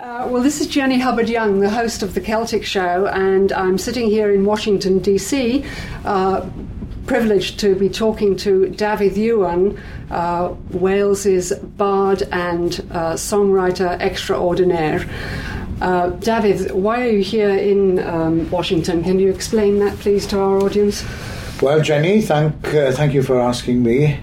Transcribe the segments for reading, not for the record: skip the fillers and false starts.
Well, this is Jenny Hubbard-Young, the host of The Celtic Show, and I'm sitting here in Washington, D.C., privileged to be talking to Dafydd Iwan, Wales's bard and songwriter extraordinaire. Dafydd, why are you here in Washington? Can you explain that, please, to our audience? Well, Jenny, thank you for asking me.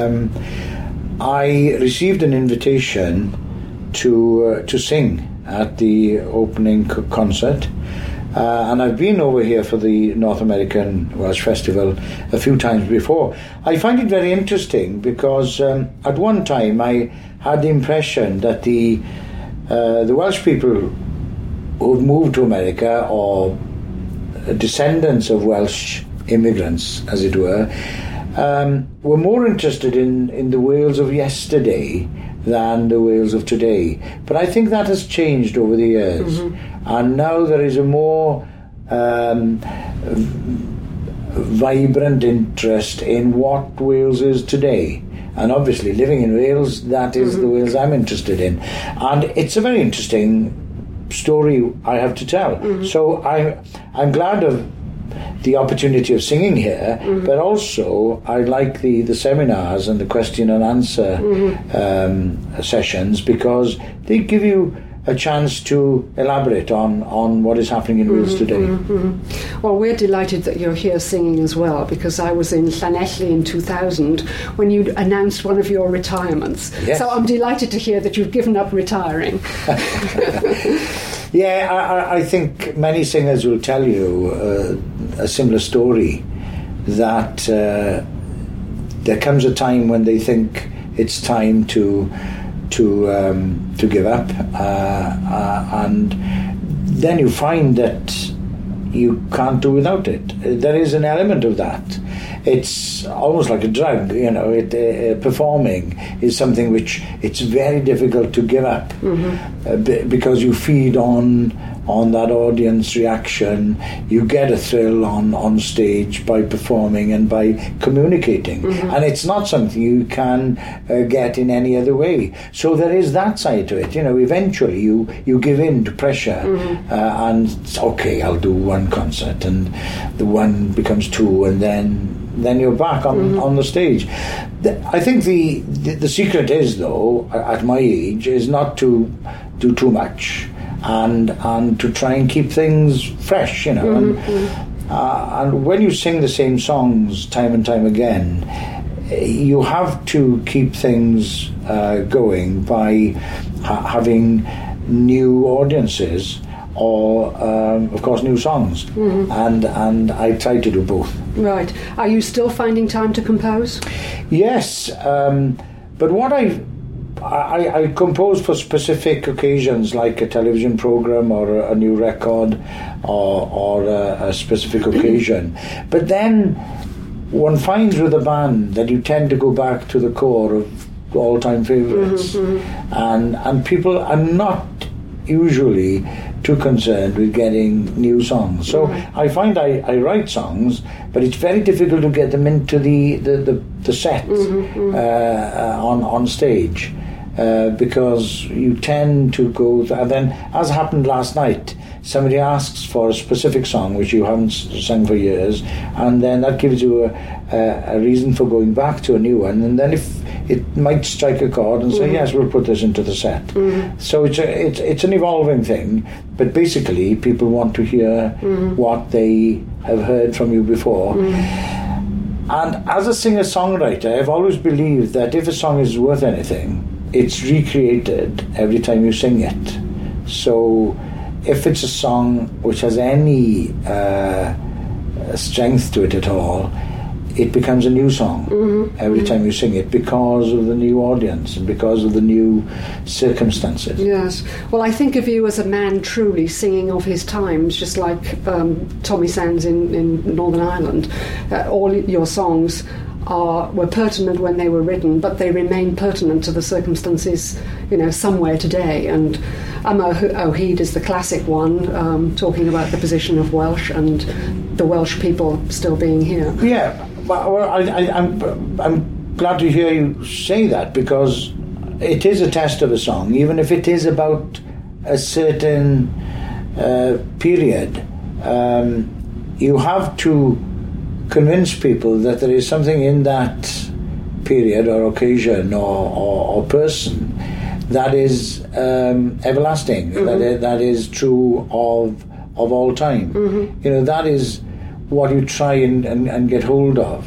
I received an invitation to sing at the opening concert, and I've been over here for the North American Welsh Festival a few times before. I find it very interesting because at one time I had the impression that the Welsh people who've moved to America, or descendants of Welsh immigrants, as it were more interested in the Wales of yesterday than the Wales of today. But I think that has changed over the years, and now there is a more vibrant interest in what Wales is today. And obviously, living in Wales, that is the Wales I'm interested in. And it's a very interesting story I have to tell. So I'm glad of the opportunity of singing here, but also I like the seminars and the question and answer sessions, because they give you a chance to elaborate on what is happening in Wales today. Well, we're delighted that you're here singing as well, because I was in Llanelli in 2000 when you announced one of your retirements. Yes. So I'm delighted to hear that you've given up retiring. Yeah, I think many singers will tell you a similar story, that there comes a time when they think it's time to give up, and then you find that you can't do without it. There is an element of that. It's almost like a drug, performing is something which it's very difficult to give up, because you feed on that audience reaction. You get a thrill on stage by performing and by communicating, and it's not something you can get in any other way. So there is that side to it. Eventually you give in to pressure, and okay, I'll do one concert, and the one becomes two, and then you're back on the stage. I think the secret is, though, at my age, is not to do too much, and to try and keep things fresh, and when you sing the same songs time and time again, you have to keep things going by having new audiences, or of course new songs, and I try to do both. Right. Are you still finding time to compose? Yes, but what I compose for specific occasions, like a television program or a new record, or a specific occasion. But then one finds with a band that you tend to go back to the core of all-time favourites, and people are not usually too concerned with getting new songs. So I find I write songs, but it's very difficult to get them into the set on stage, because you tend to go and then, as happened last night, somebody asks for a specific song which you haven't sung for years, and then that gives you a reason for going back to a new one, and then if it might strike a chord and say, yes, we'll put this into the set. So it's an evolving thing, but basically people want to hear what they have heard from you before. And as a singer-songwriter, I've always believed that if a song is worth anything, it's recreated every time you sing it. So if it's a song which has any strength to it at all, it becomes a new song every time you sing it, because of the new audience and because of the new circumstances. Yes. Well, I think of you as a man truly singing of his times, just like Tommy Sands in Northern Ireland. All your songs were pertinent when they were written, but they remain pertinent to the circumstances, somewhere today. And Amo O'Heed is the classic one, talking about the position of Welsh and the Welsh people still being here. Yeah. Well, I'm glad to hear you say that, because it is a test of a song, even if it is about a certain period, you have to convince people that there is something in that period or occasion or person that is everlasting, that is true of all time. That is what you try and get hold of,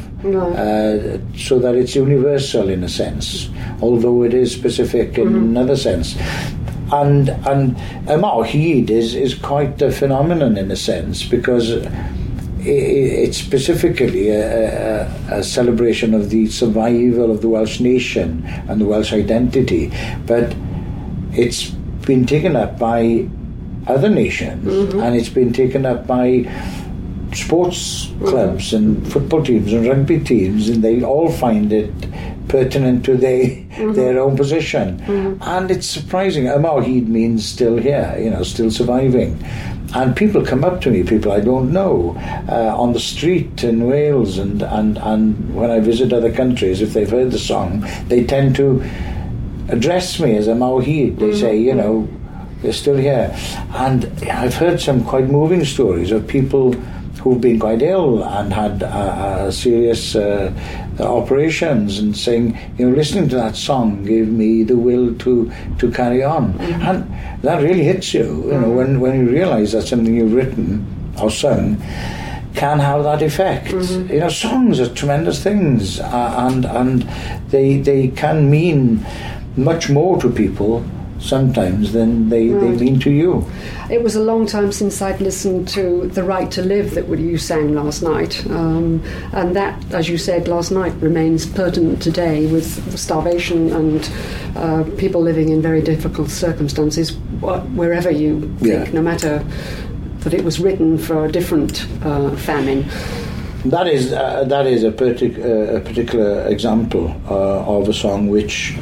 so that it's universal in a sense, although it is specific in another sense. And Mawhid is quite a phenomenon in a sense, because it's specifically a celebration of the survival of the Welsh nation and the Welsh identity, but it's been taken up by other nations, and it's been taken up by sports clubs and football teams and rugby teams, and they all find it pertinent to their own position. And it's surprising. Mawhid means still here, still surviving. And people come up to me, people I don't know, on the street in Wales, and when I visit other countries, if they've heard the song, they tend to address me as a Mawhid. They say, they're still here. And I've heard some quite moving stories of people who've been quite ill and had serious operations, and saying, listening to that song gave me the will to carry on. And that really hits you, when you realise that something you've written or sung can have that effect. Songs are tremendous things, and they can mean much more to people sometimes than they mean to you. It was a long time since I'd listened to The Right to Live that you sang last night, and that, as you said last night, remains pertinent today with starvation and people living in very difficult circumstances wherever you think, no matter that it was written for a different famine. That is a particular example of a song which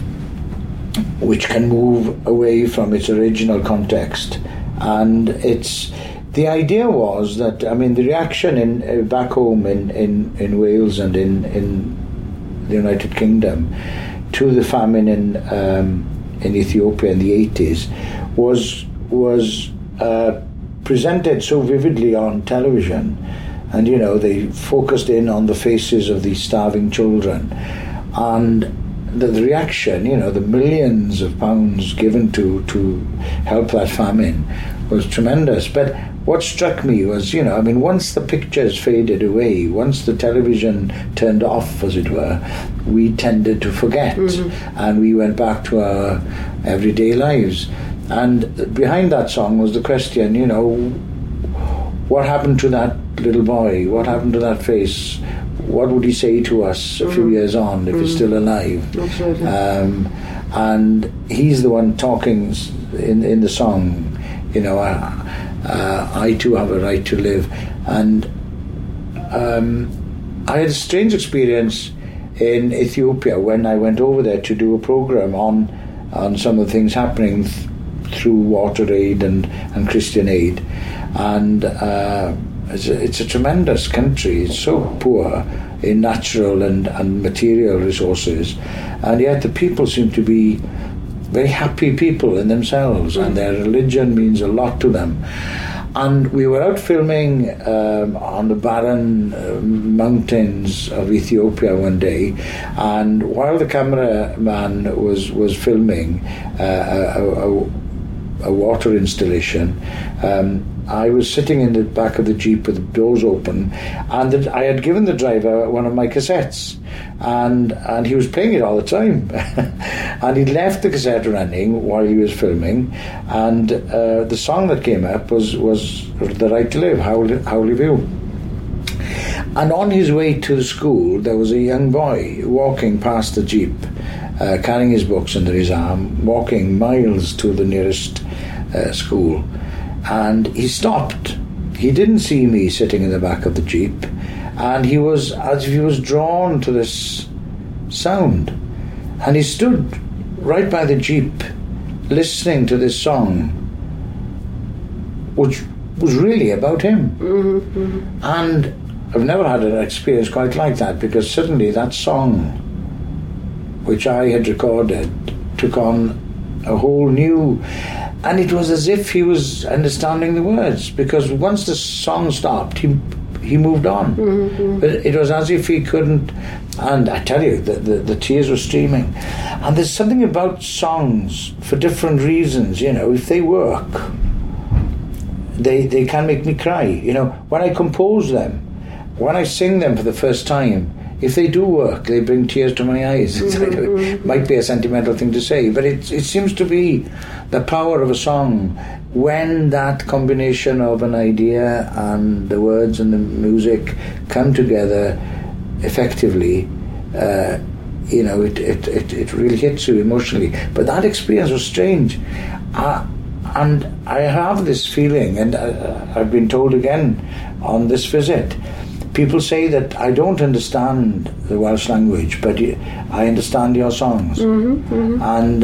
can move away from its original context. And the idea was that, the reaction in back home in Wales and in the United Kingdom to the famine in Ethiopia in the 80s was presented so vividly on television, and they focused in on the faces of these starving children, and the reaction, the millions of pounds given to help that famine was tremendous. But what struck me was, once the pictures faded away, once the television turned off, as it were, we tended to forget, and we went back to our everyday lives. And behind that song was the question, what happened to that little boy? What happened to that face? What would he say to us a few years on if he's still alive? Absolutely. And he's the one talking in the song, I too have a right to live. And I had a strange experience in Ethiopia when I went over there to do a program on some of the things happening through Water Aid and Christian Aid. And it's a tremendous country. It's so poor in natural and material resources, and yet the people seem to be very happy people in themselves, and their religion means a lot to them. And we were out filming on the barren mountains of Ethiopia one day, and while the cameraman was filming a water installation, I was sitting in the back of the Jeep with the doors open, and I had given the driver one of my cassettes, and he was playing it all the time. And he'd left the cassette running while he was filming, and the song that came up was The Right to Live, How Live You. And on his way to the school, there was a young boy walking past the Jeep, carrying his books under his arm, walking miles to the nearest school. And he stopped. He didn't see me sitting in the back of the Jeep, and he was as if he was drawn to this sound. And he stood right by the Jeep, listening to this song, which was really about him. And I've never had an experience quite like that, because suddenly that song, which I had recorded, took on a whole new And it was as if he was understanding the words, because once the song stopped, he moved on. But it was as if he couldn't. And I tell you, the tears were streaming. And there's something about songs for different reasons. If they work, they can make me cry. When I compose them, when I sing them for the first time, if they do work, they bring tears to my eyes. It might be a sentimental thing to say, but it seems to be the power of a song when that combination of an idea and the words and the music come together effectively. It really hits you emotionally. But that experience was strange. And I have this feeling, and I've been told again on this visit, people say that I don't understand the Welsh language, but I understand your songs, and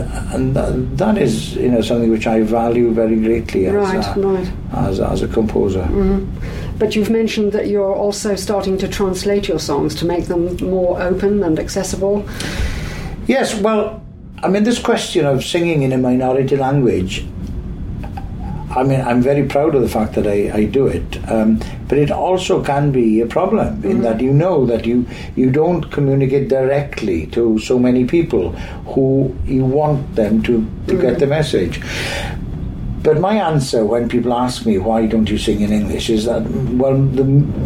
that is something which I value very greatly as a composer. But you've mentioned that you're also starting to translate your songs to make them more open and accessible. Yes, well, this question of singing in a minority language, I'm very proud of the fact that I do it, but it also can be a problem in that that you don't communicate directly to so many people who you want them to get the message. But my answer when people ask me why don't you sing in English is that, well, the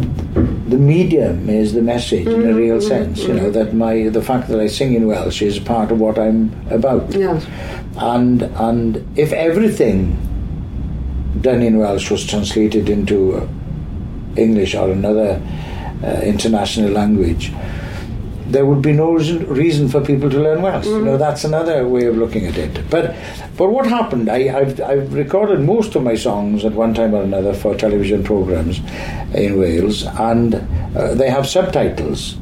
medium is the message in a real sense. That the fact that I sing in Welsh is part of what I'm about. Yes. And if everything done in Welsh was translated into English or another international language, there would be no reason for people to learn Welsh. That's another way of looking at it. But what happened, I've recorded most of my songs at one time or another for television programmes in Wales, and they have subtitles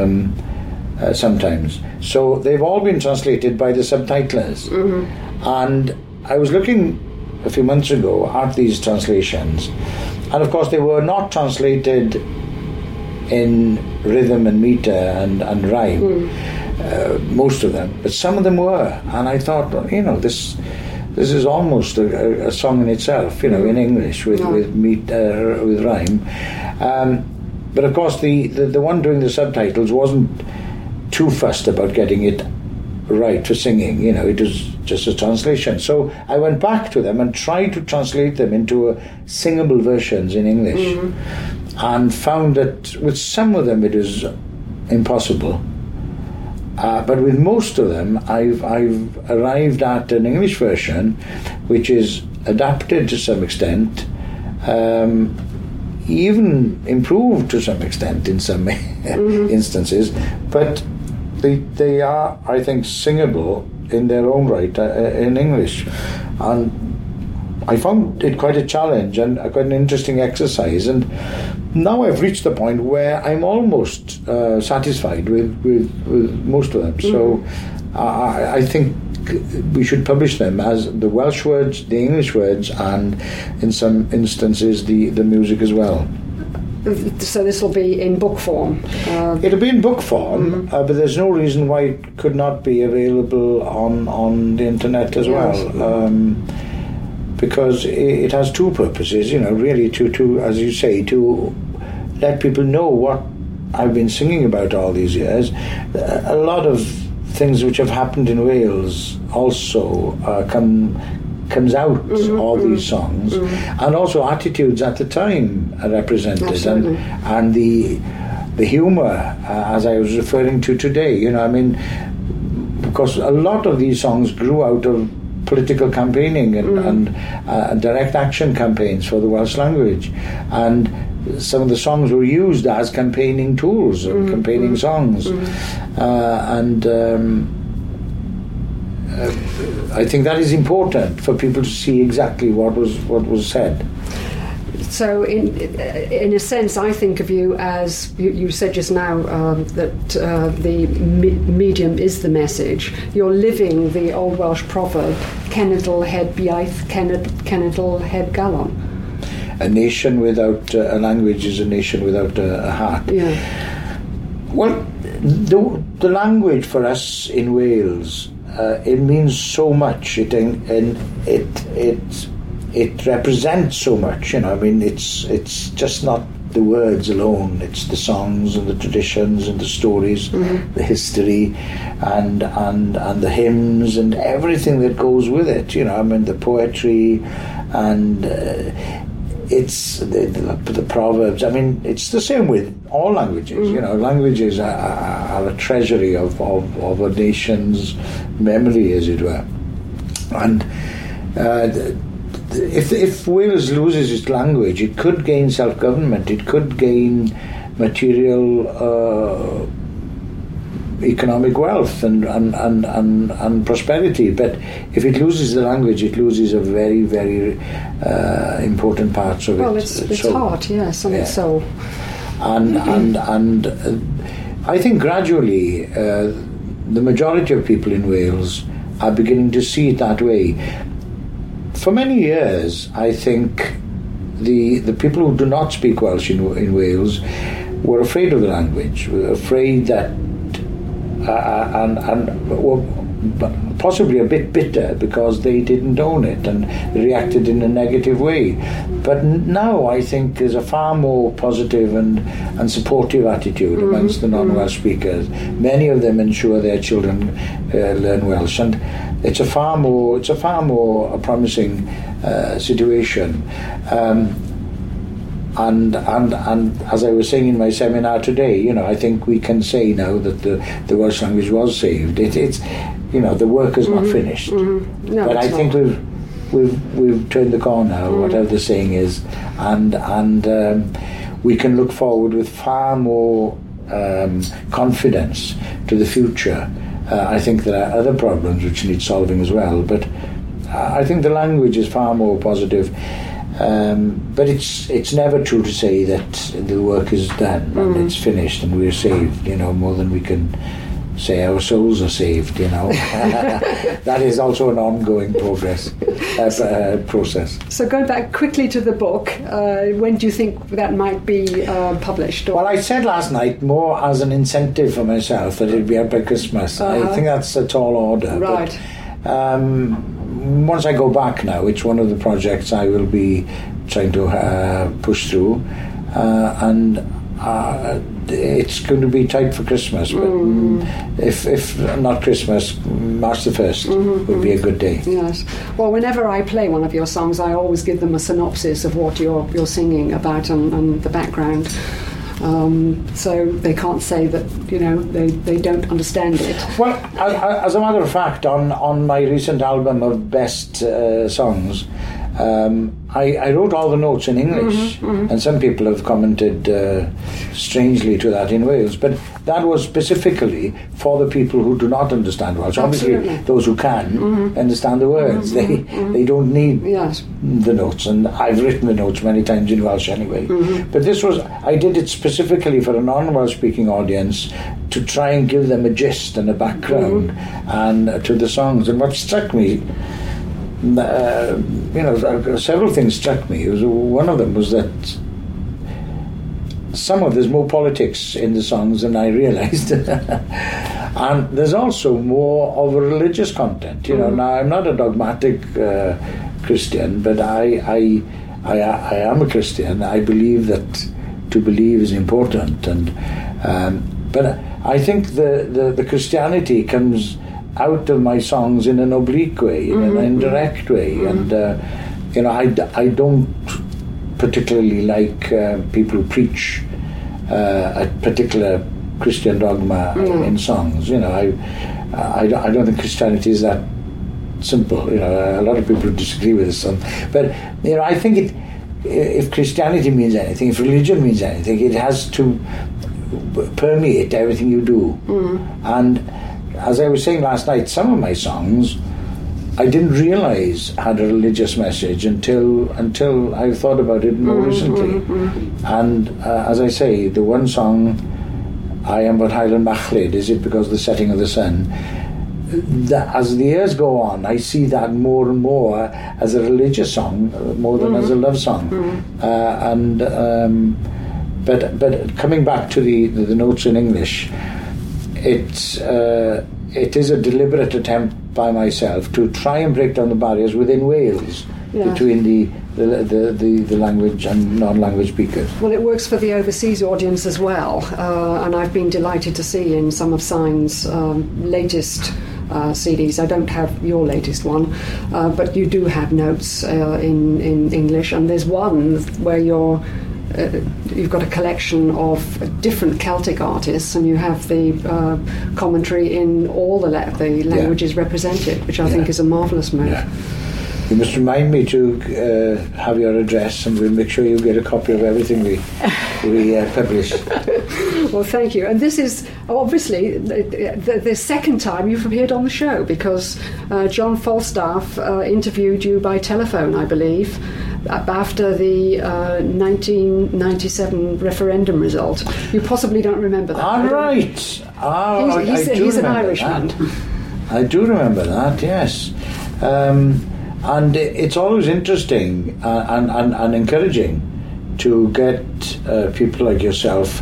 sometimes. So they've all been translated by the subtitlers. And I was looking a few months ago at these translations, and of course they were not translated in rhythm and meter and rhyme, most of them, but some of them were, and I thought, this is almost a song in itself, in English with meter, with rhyme. But of course the one doing the subtitles wasn't too fussed about getting it right for singing, it was just a translation. So I went back to them and tried to translate them into singable versions in English, and found that with some of them it is impossible. But with most of them, I've arrived at an English version which is adapted to some extent, even improved to some extent in some instances, but they are, I think, singable in their own right in English. And I found it quite a challenge and quite an interesting exercise, and now I've reached the point where I'm almost satisfied with most of them. So I think we should publish them as the Welsh words, the English words, and in some instances the music as well. So this will be in book form? It'll be in book form, but there's no reason why it could not be available on the internet as well. Because it has two purposes, really to, as you say, to let people know what I've been singing about all these years. A lot of things which have happened in Wales also comes out of these songs, and also attitudes at the time are represented, and the humour, as I was referring to today. Because a lot of these songs grew out of political campaigning and direct action campaigns for the Welsh language, and some of the songs were used as campaigning tools and campaigning songs, I think that is important for people to see exactly what was said. So, in a sense, I think of you as you said just now that the medium is the message. You're living the Old Welsh proverb, "Cenedl heb iaith, cenedl heb galon." A nation without a language is a nation without a heart. Yeah. Well, the language for us in Wales it means so much. It represents so much. I mean, it's just not the words alone. It's the songs and the traditions and the stories, the history, and the hymns and everything that goes with it. I mean, the poetry and it's the proverbs. I mean, it's the same with all languages. Languages are a treasury of a nation's memory, as it were. And if Wales loses its language, it could gain self-government, it could gain material economic wealth and prosperity. But if it loses the language, it loses a very, very important parts of well, it. It's heart, yes, and its soul. And I think gradually the majority of people in Wales are beginning to see it that way. For many years, I think the people who do not speak Welsh in Wales were afraid of the language, were afraid that, and were possibly a bit bitter because they didn't own it and reacted in a negative way. But now I think there's a far more positive and supportive attitude amongst the non-Welsh speakers. Many of them ensure their children learn Welsh, and it's a far more promising situation. And as I was saying in my seminar today, I think we can say now that the Welsh language was saved. It's the work is not finished, No, but I think we've turned the corner, whatever the saying is, and we can look forward with far more confidence to the future. I think there are other problems which need solving as well, but I think the language is far more positive. But it's never true to say that the work is done and it's finished and we're saved, more than we can say our souls are saved, That is also an ongoing process. So going back quickly to the book, when do you think that might be published? Well, I said last night more as an incentive for myself that it'd be out by Christmas. I think that's a tall order. Right. But, once I go back now, it's one of the projects I will be trying to push through, and it's going to be tight for Christmas. But if not Christmas, March the 1st would be a good day. Yes. Well, whenever I play one of your songs, I always give them a synopsis of what you're singing about and the background. So they can't say that they don't understand it. Well, as a matter of fact, on my recent album of best songs, I wrote all the notes in English, and some people have commented strangely to that in Wales, but that was specifically for the people who do not understand Welsh. Absolutely. Obviously, those who can understand the words, they don't need the notes, and I've written the notes many times in Welsh anyway. But I did it specifically for a non-Welsh speaking audience to try and give them a gist and a background and to the songs. And what struck me, several things struck me. One of them was that there's more politics in the songs than I realised. And there's also more of a religious content. Now I'm not a dogmatic Christian, but I am a Christian. I believe that to believe is important, but I think the Christianity comes out of my songs in an oblique way, in an indirect way, and I don't particularly like people who preach a particular Christian dogma in songs. I don't think Christianity is that simple. A lot of people disagree with this, but I think if Christianity means anything, if religion means anything, it has to permeate everything you do. And as I was saying last night, some of my songs I didn't realise had a religious message until I thought about it more recently. And as I say, the one song, I Am But Highland Machlid, Is It Because of the Setting of the Sun? As the years go on, I see that more and more as a religious song, more than as a love song. But coming back to the notes in English, it is a deliberate attempt by myself to try and break down the barriers within Wales between the language and non-language speakers. Well, it works for the overseas audience as well, and I've been delighted to see in some of Sign's latest CDs. I don't have your latest one, but you do have notes in English, and there's one where you've got a collection of different Celtic artists, and you have the commentary in all the languages represented, which I think is a marvellous move. Yeah. You must remind me to have your address, and we'll make sure you get a copy of everything we publish. Well, thank you. And this is obviously the second time you've appeared on the show, because John Falstaff interviewed you by telephone, I believe, after the 1997 referendum result. You possibly don't remember that. All right. He's an Irishman. I do remember that, yes. And it's always interesting and encouraging to get people like yourself,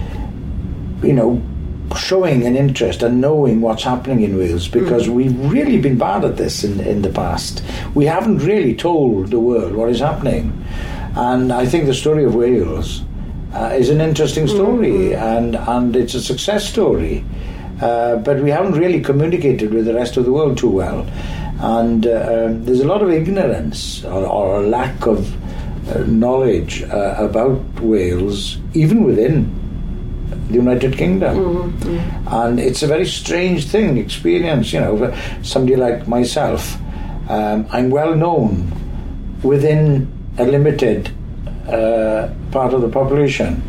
showing an interest and knowing what's happening in Wales, because we've really been bad at this in the past. We haven't really told the world what is happening. And I think the story of Wales is an interesting story, and it's a success story. But we haven't really communicated with the rest of the world too well. And there's a lot of ignorance or a lack of knowledge about Wales, even within the United Kingdom. And it's a very strange experience, for somebody like myself. I'm well known within a limited part of the population.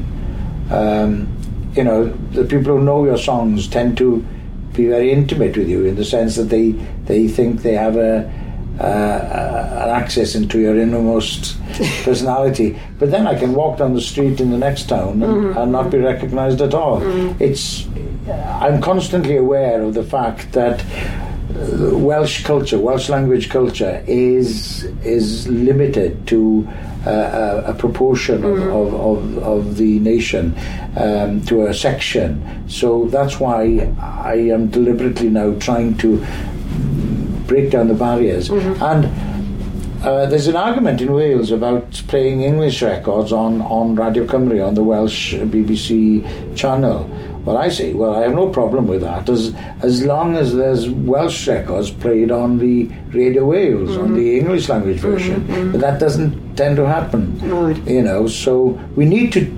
The people who know your songs tend to be very intimate with you, in the sense that they think they have an access into your innermost personality. But then I can walk down the street in the next town and not be recognised at all. I'm constantly aware of the fact that Welsh culture, Welsh language culture, is limited to a proportion of the nation, to a section. So that's why I am deliberately now trying to break down the barriers. And there's an argument in Wales about playing English records on Radio Cymru, on the Welsh BBC channel. Well, I say, I have no problem with that, as long as there's Welsh records played on the Radio Wales, on the English language version. But that doesn't tend to happen. Right. So we need to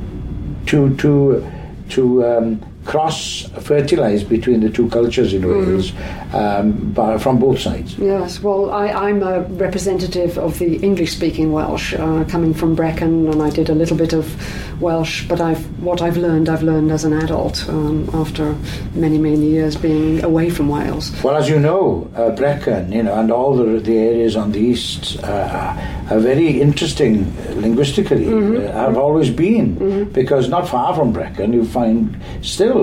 cross-fertilise between the two cultures in Wales, from both sides. Yes, well, I'm a representative of the English-speaking Welsh, coming from Brecon, and I did a little bit of Welsh, but what I've learned as an adult, after many, many years being away from Wales. Well, as you know, Brecon, and all the areas on the east are very interesting linguistically, have always been, because not far from Brecon you find still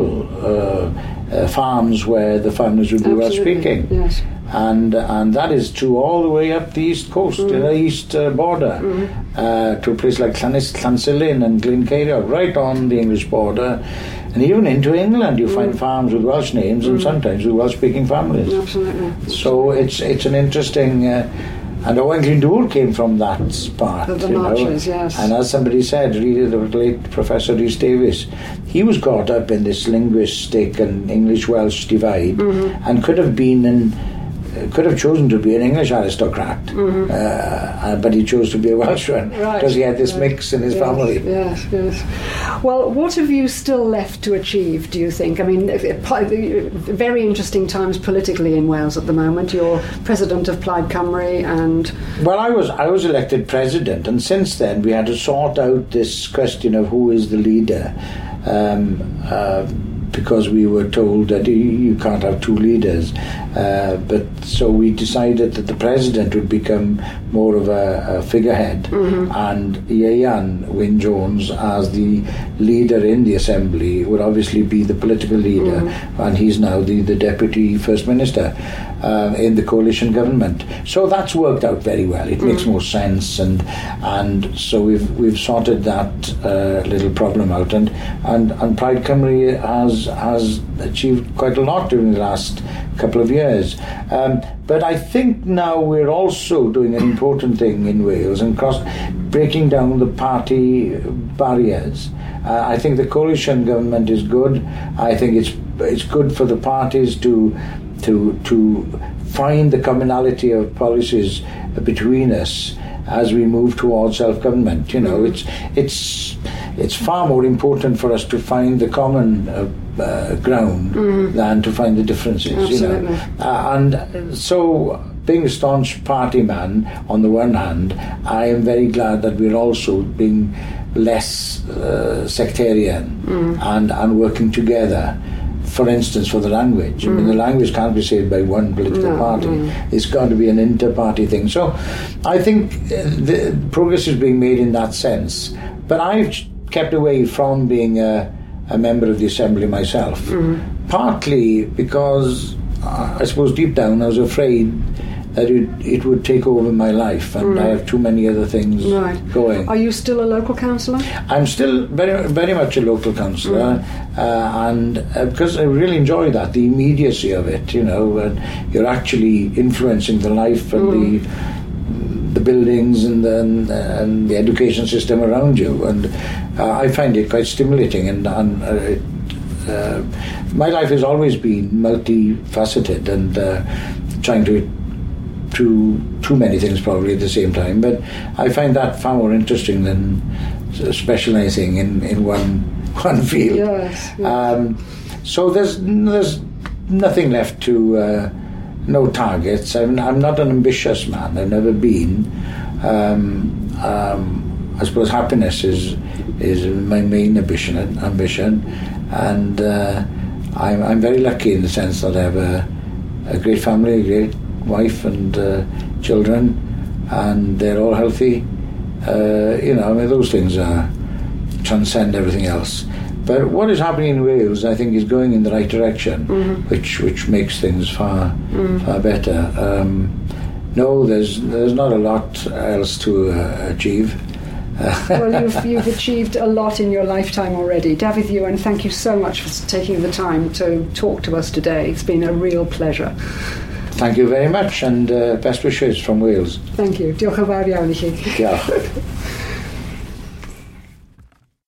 farms where the families would be Welsh speaking. Yes. And that is true all the way up the east coast, the east border, to a place like Llansilin and Glencairn, right on the English border. And even into England you find farms with Welsh names, and sometimes with Welsh speaking families. Absolutely. So it's an interesting... and Owen Glyndŵr came from that part. The Marches, yes. And as somebody said, really, the late Professor Rhys Davies, he was caught up in this linguistic and English-Welsh divide, and could have chosen to be an English aristocrat, but he chose to be a Welshman, because he had this mix in his family. Yes. Well, what have you still left to achieve, do you think? I mean, very interesting times politically in Wales at the moment. You're president of Plaid Cymru, and... Well, I was elected president, and since then we had to sort out this question of who is the leader, because we were told that you can't have two leaders. But so we decided that the president would become more of a figurehead, and Ieuan Wyn Jones, as the leader in the assembly, would obviously be the political leader, and he's now the deputy first minister in the coalition government. So that's worked out very well. It makes more sense, and so we've sorted that little problem out, and Plaid Cymru has achieved quite a lot during the last couple of years. But I think now we're also doing an important thing in Wales and breaking down the party barriers. I think the coalition government is good. I think it's good for the parties to find the commonality of policies between us as we move towards self-government. You know, it's far more important for us to find the common ground than to find the differences. Absolutely. You know, and so, being a staunch party man on the one hand, I am very glad that we're also being less sectarian and working together. For instance, for the language. I mean, the language can't be saved by one political party. It's got to be an inter-party thing. So I think the progress is being made in that sense. But I've kept away from being a member of the Assembly myself, partly because I suppose deep down I was afraid that it would take over my life, and I have too many other things going. Are you still a local councillor? I'm still very, very much a local councillor, and because I really enjoy that, the immediacy of it, you know, and you're actually influencing the life and the buildings and the education system around you, and I find it quite stimulating, and my life has always been multifaceted and trying to too many things probably at the same time, but I find that far more interesting than specialising in one field. Yes. So there's nothing left to no targets. I'm not an ambitious man. I've never been. I suppose happiness is my main ambition, and I'm very lucky in the sense that I have a great family, a great wife and children, and they're all healthy. You know, I mean, those things transcend everything else. But what is happening in Wales, I think, is going in the right direction, which makes things far better. No, there's not a lot else to achieve. Well, you've achieved a lot in your lifetime already. Dafydd Iwan, thank you so much for taking the time to talk to us today. It's been a real pleasure. Thank you very much, and best wishes from Wales. Thank you. Diolch yn fawr iawn i chi. Diolch.